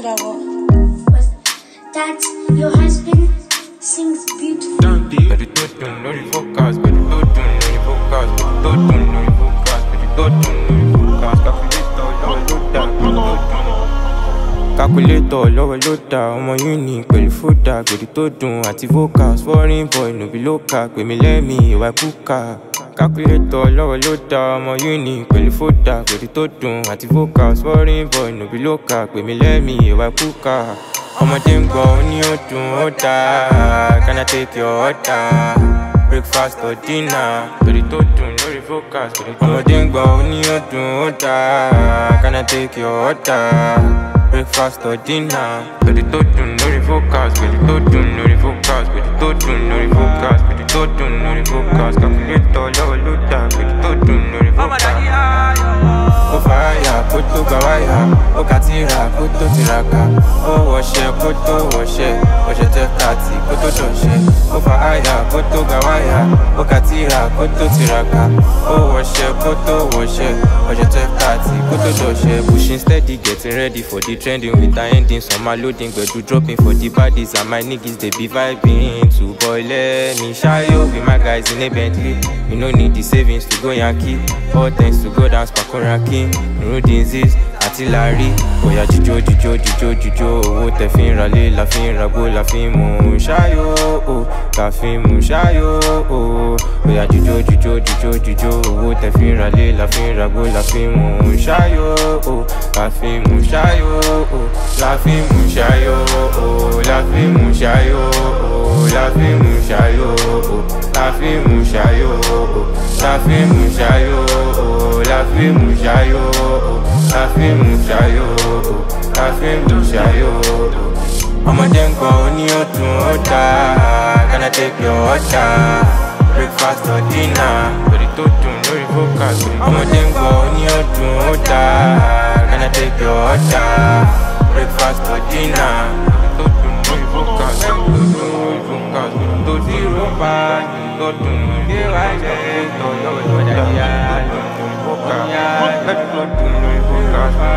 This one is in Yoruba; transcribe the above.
was that your husband sings beautifully. Calculator, lower loader, ọmọ uni pẹ̀lú fódà, gbèdú tó dùn àti vocals, foreign boy no be local, pè mí lẹ́mí ìwà kúkà. Calculator, lower loader, ọmọ uni pẹ̀lú fódà, gbèdú tó dùn àti vocals, foreign boy no be local, pè mí lẹ́mí ìwà kúkà. Ọmọdé ń gbọ́ ó ní ó dùn ó dáa, can I take your order? Breakfast or dinner, gbèdú tó dùn lórí vocals, ọmọdé ń gbọ́ ó ní ó dùn ó dáa, can I take your order? Breakfast or dinner, but it don't do no vocals, but it don't do no vocals, but it don't do no vocals, but it don't do no vocals. Calculator, lower loader, but it don't do no vocals. Oh fire, koto gawaya, oh katira, koto tiraka, oh washe, koto washe, washe tekati, koto doshe. Oh fire, koto gawaya, oh katira, koto tiraka, oh washe, koto washe, washe tekati, koto doshe. Pushing steady, getting ready for the trending with the ending, some are loading, but do dropping for the baddies, and my niggas they be vibing. To boy let me shy yo, with my guys in a Bentley. You no need the savings to go Yankee, all thanks to go dance Pakoraki, Rudinzis, Artillery. Oya jijo jijo jijo jijo, owó tẹ́ fi ń ralé, la fi ń ragbó, la fi ń mú ṣáyó, la fi ń mú ṣáyó. Oya jijo jijo jijo jijo, owó tẹ́ fi ń ralé, la fi ń ragbó, la fi ń mú ṣáyó, la fi ń mú ṣáyó, la fi ń mú ṣáyó, la fi ń mú ṣáyó, la fi ń mú ṣáyó, la fi ń mú ṣáyó, la fi ń mú ṣáyó, la fi ń mú ṣáyó, la fi ń mú ṣáyó, la fi ń mú ṣáyó. Ọmọdé ń gbọ́ ó ní ó dùn ó dáa, can I take your order? Breakfast or dinner, lórí tó dùn lórí vocals. Ọmọdé ń gbọ́ ó ní ó dùn ó dáa, can I take your order? Breakfast or dinner, lórí tó dùn lórí vocals. Lórí vocals, tó di rọ́bà, tó dùn lórí wáyé, tó lọ́wọ́ lọ́dà yá, lórí vocals. Lórí tó dùn lórí vocals.